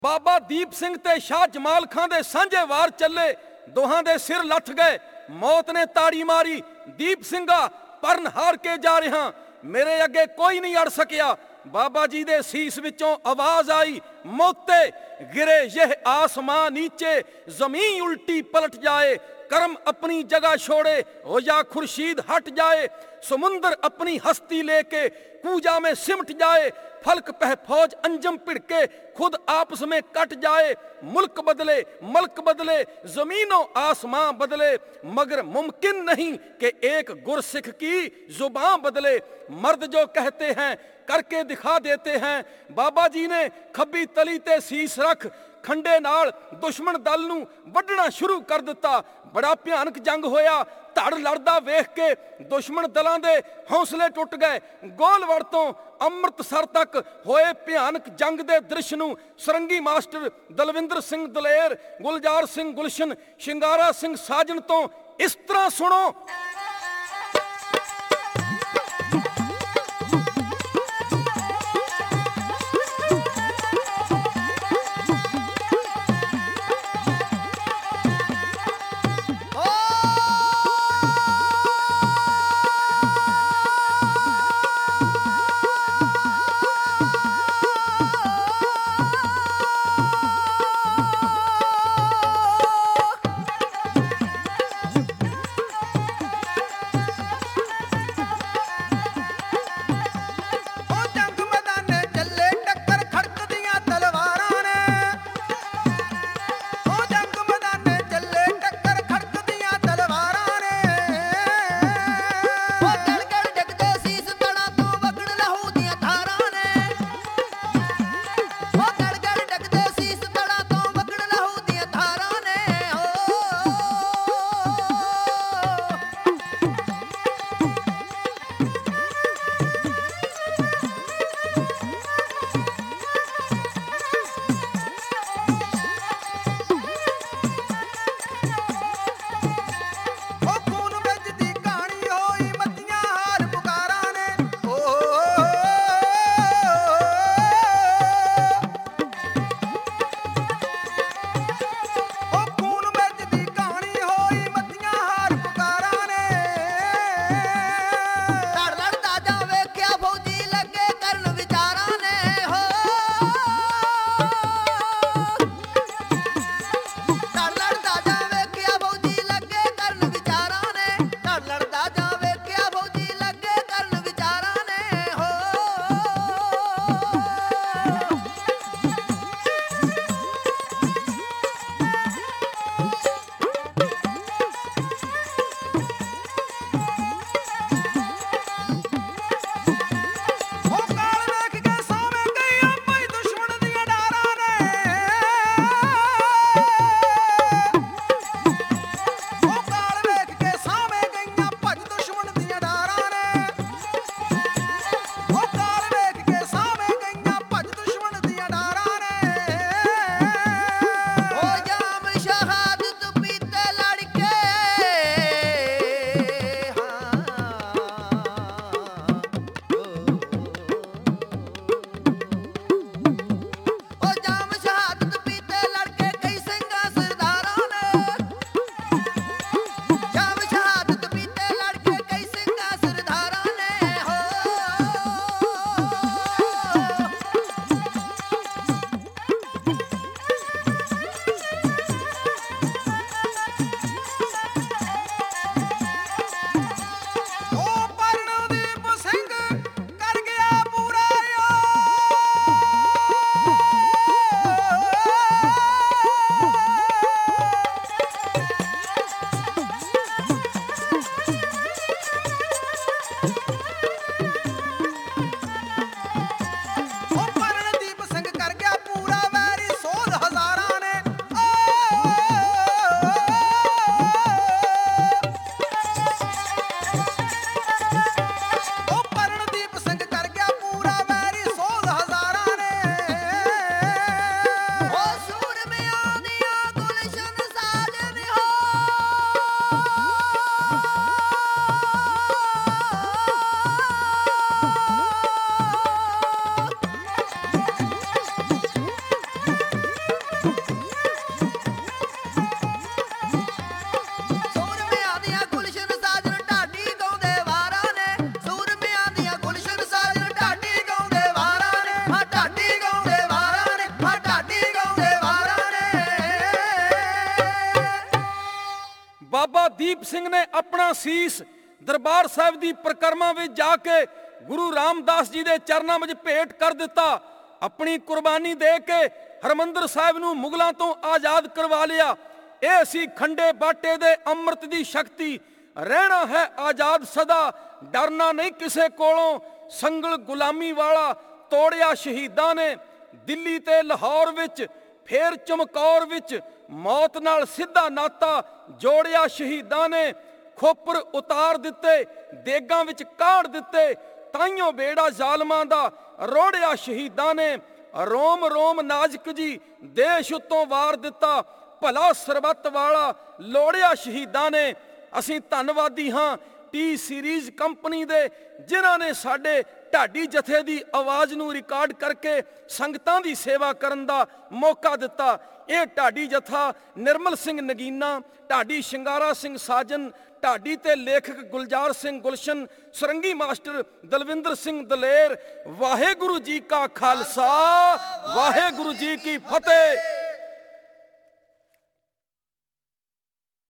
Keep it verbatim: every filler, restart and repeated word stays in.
ਬਾਬਾ ਦੀਪ ਸਿੰਘ ਤੇ ਸ਼ਾਹ ਜਮਾਲ ਖਾਂ ਦੇ ਸਾਂਝੇ ਵਾਰ ਚੱਲੇ, ਦੋਹਾਂ ਦੇ ਸਿਰ ਲੱਥ ਗਏ। ਮੌਤ ਨੇ ਤਾੜੀ ਮਾਰੀ, ਦੀਪ ਸਿੰਘਾ ਪਰਨ ਹਾਰ ਕੇ ਜਾ ਰਿਹਾ, ਮੇਰੇ ਅੱਗੇ ਕੋਈ ਨਹੀਂ ਅੜ ਸਕਿਆ। ਬਾਬਾ ਜੀ ਦੇ ਸੀਸ ਵਿੱਚੋਂ ਆਵਾਜ਼ ਆਈ, ਮੋਤੇ ਗਿਰੇ ਯਹ ਆਸਮਾਂ ਨੀਚੇ, ਜ਼ਮੀਨ ਉਲਟੀ ਪਲਟ ਜਾਏ, करम अपनी जगह छोड़े हो या खुर्शीद हट जाए, समुंदर अपनी हस्ती लेके कूजा में सिमट जाए, फलक पह फौज अंजम भिड़के खुद आपस में कट जाए, मुल्क बदले मल्क बदले जमीनों आसमां बदले, मगर मुमकिन नहीं कि एक गुरसिख की जुबान बदले। मर्द जो कहते हैं करके दिखा देते हैं। बाबा जी ने खब्बी तली ते सीस रख खंडे नाल दुश्मन दल नूं वड्ढना शुरू कर दिता। बड़ा भयानक जंग होया, धड़ लड़दा वेख के दुश्मन दलों के हौसले टुट गए। गोलवड़ तो अमृतसर तक होए भयानक जंग के दृश्य नूं सरंगी मास्टर दलविंदर सिंह दलेर, गुलजार सिंह गुलशन, शिंगारा सिंह साजन तो इस तरह सुनो। ਦੀਪ ਸਿੰਘ ਨੇ ਆਪਣਾ ਸੀਸ ਦਰਬਾਰ ਸਾਹਿਬ ਦੀ ਪ੍ਰਕਰਮਾ ਵਿੱਚ ਜਾ ਕੇ ਗੁਰੂ ਰਾਮਦਾਸ ਜੀ ਦੇ ਚਰਨਾਂ ਵਿੱਚ ਭੇਟ ਕਰ ਦਿੱਤਾ। ਆਪਣੀ ਕੁਰਬਾਨੀ ਦੇ ਕੇ ਹਰਮੰਦਰ ਸਾਹਿਬ ਨੂੰ ਮੁਗਲਾਂ ਤੋਂ ਆਜ਼ਾਦ ਕਰਵਾ ਲਿਆ। ਇਹ ਸੀ ਖੰਡੇ ਬਾਟੇ ਦੇ ਅੰਮ੍ਰਿਤ ਦੀ ਸ਼ਕਤੀ। ਰਹਿਣਾ ਹੈ ਆਜ਼ਾਦ ਸਦਾ, ਡਰਨਾ ਨਹੀਂ ਕਿਸੇ ਕੋਲੋਂ। ਸੰਗਲ ਗੁਲਾਮੀ ਵਾਲਾ ਤੋੜਿਆ ਸ਼ਹੀਦਾਂ ਨੇ। ਦਿੱਲੀ ਤੇ ਲਾਹੌਰ ਵਿੱਚ ਫੇਰ ਚਮਕੌਰ ਵਿੱਚ ਮੌਤ ਨਾਲ ਸਿੱਧਾ ਨਾਤਾ ਜੋੜਿਆ ਸ਼ਹੀਦਾਂ ਨੇ। ਖੋਪਰ ਉਤਾਰ ਦਿੱਤੇ, ਦੇਗਾਂ ਵਿੱਚ ਕਾੜ ਦਿੱਤੇ, ਤਾਈਓ ਬੇੜਾ ਜ਼ਾਲਮਾਂ ਦਾ ਰੋੜਿਆ ਸ਼ਹੀਦਾਂ ਨੇ। ਰੋਮ ਰੋਮ ਨਾਜ਼ਕ ਜੀ ਦੇਸ਼ ਉੱਤੋਂ ਵਾਰ ਦਿੱਤਾ, ਭਲਾ ਸਰਬੱਤ ਵਾਲਾ ਲੋੜਿਆ ਸ਼ਹੀਦਾਂ ਨੇ। ਅਸੀਂ ਧੰਨਵਾਦੀ ਹਾਂ ਟੀ ਸੀਰੀਜ਼ ਕੰਪਨੀ ਦੇ, ਜਿਨ੍ਹਾਂ ਨੇ ਸਾਡੇ ਢਾਡੀ ਜਥੇ ਦੀ ਆਵਾਜ਼ ਨੂੰ ਰਿਕਾਰਡ ਕਰਕੇ ਸੰਗਤਾਂ ਦੀ ਸੇਵਾ ਕਰਨ ਦਾ ਮੌਕਾ ਦਿੱਤਾ। ਇਹ ਢਾਡੀ ਜਥਾ ਨਿਰਮਲ ਸਿੰਘ ਨਗੀਨਾ, ਢਾਡੀ ਸ਼ਿੰਗਾਰਾ ਸਿੰਘ ਸਾਜਨ, ਢਾਡੀ ਤੇ ਲੇਖਕ ਗੁਲਜ਼ਾਰ ਸਿੰਘ ਗੁਲਸ਼ਨ, ਸੁਰੰਗੀ ਮਾਸਟਰ ਦਲਵਿੰਦਰ ਸਿੰਘ ਦਲੇਰ। ਵਾਹਿਗੁਰੂ ਜੀ ਕਾ ਖਾਲਸਾ, ਵਾਹਿਗੁਰੂ ਜੀ ਕੀ ਫਤਿਹ।